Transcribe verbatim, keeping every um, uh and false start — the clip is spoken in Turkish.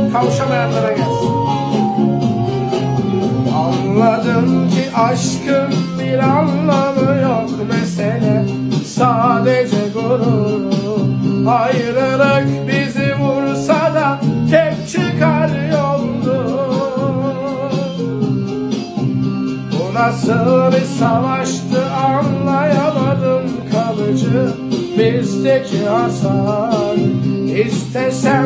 kavuşamayanlara gelsin. Anladım ki aşkın bir anlamı yok, mesele sadece gurur. Ayrılık bizi vursa da tek çıkar yoldu. Bu nasıl bir savaştı anlayamadım, kalıcı bizdeki hasar. İstesem